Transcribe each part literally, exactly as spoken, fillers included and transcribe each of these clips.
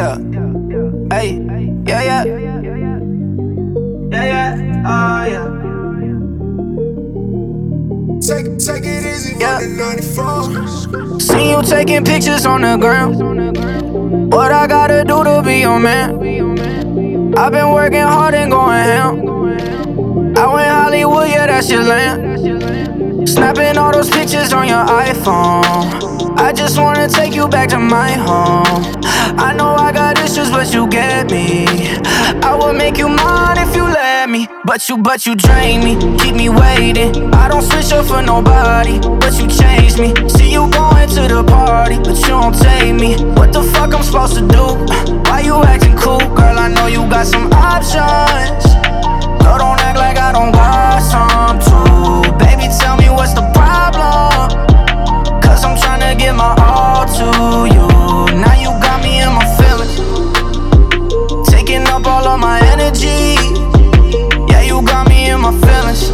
Yeah. Hey. Yeah, yeah. Yeah, yeah. Oh, yeah. Take, take it easy, yeah. ninety-four. See you taking pictures on the ground. What I gotta do to be your man? I've been working hard and going ham. I went Hollywood, yeah, that's your land. Snapping all those pictures on your iPhone. I just wanna take you back to my home. I know I got issues, but you get me. I would make you mine if you let me. But you, but you drain me, keep me waiting. I don't switch up for nobody, but you change me. See you going to the party, but you don't take me. What the fuck I'm supposed to do? Why you acting cool? Girl, I know you got some options. Girl, don't act like I don't got some too. Baby, tell me what's the problem? Cause I'm tryna give my all to you. Now you got me in my feelings, taking up all of my energy. Yeah, you got me in my feelings,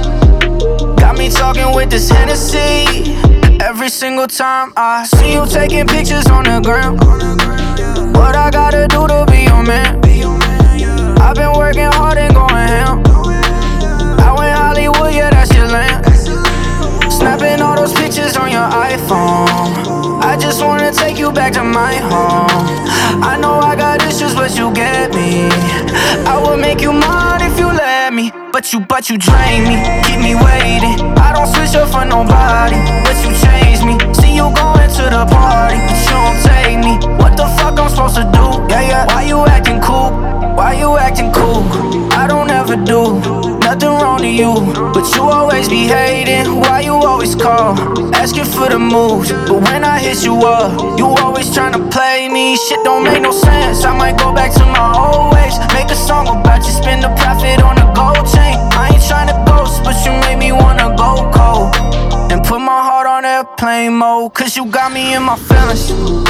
got me talking with this Hennessy. Every single time I see you taking pictures on the ground. What I gotta do to be your man? I've been working hard and going ham. I went Hollywood, yeah, that's your land. Snapping all those pictures on your iPhone. I just wanna take you back to my home. I know I got issues, but you get me. I would make you mine if you let me. But you, but you drain me, keep me waiting. I don't switch up for nobody, but you change me. See you going to the party, but you don't take me. What the fuck I'm supposed to do? Yeah, yeah. Why you acting cool? Why you acting cool? I don't ever do nothing wrong to you, but you always be hating. Why you always call, asking for the moves, but when I hit you up, you always tryna play me. Shit don't make no sense. I might go back to my old ways, make a song about you, spend the profit on a gold chain. I ain't tryna ghost, but you made me wanna go cold and put my heart on airplane mode. Cause you got me in my feelings,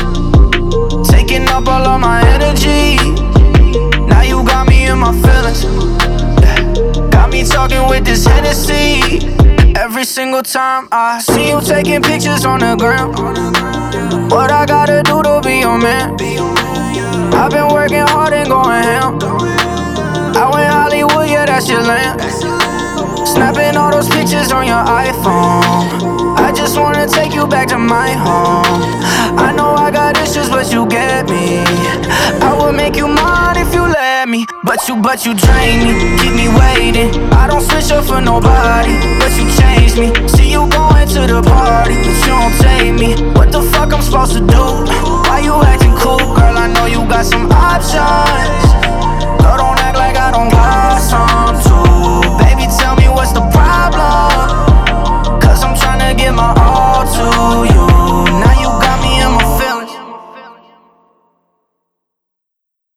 taking up all of my energy. Now you got me in my feelings, got me talking with this Hennessy. Every single time I see you taking pictures on the ground. What I gotta do to be your man? I've been working hard and going ham. I went Hollywood, yeah, that's your land. Snapping all those pictures on your iPhone. I just wanna take you back to my home. I know I got issues, but you get me. I would make you mine if you let me. But you, but you drain me, keep me waiting. I don't switch up for nobody, but you change me. See you going to the party, but you don't take me. What the fuck I'm supposed to do? Why you acting cool?